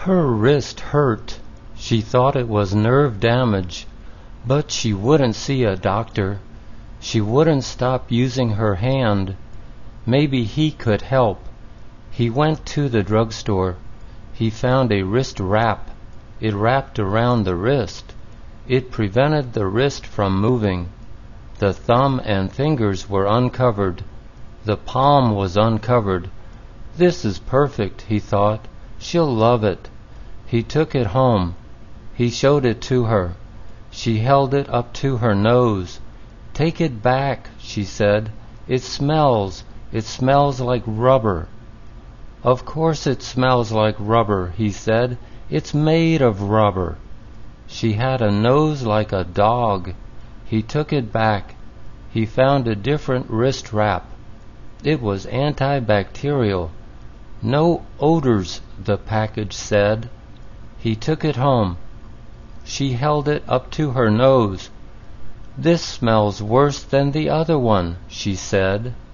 Her wrist hurt. She thought it was nerve damage, but she wouldn't see a doctor. She wouldn't stop using her hand. Maybe he could help. He went to the drugstore. He found a wrist wrap. It wrapped around the wrist. It prevented the wrist from moving. The thumb and fingers were uncovered. The palm was uncovered. This is perfect, he thought. She'll love it. He took it home. He showed it to her. She held it up to her nose. "Take it back," she said. "It smells. It smells like rubber." "Of course it smells like rubber," he said. "It's made of rubber." She had a nose like a dog. He took it back. He found a different wrist wrap. It was antibacterial. "No odors," the package said. He took it home. She held it up to her nose. "This smells worse than the other one," she said.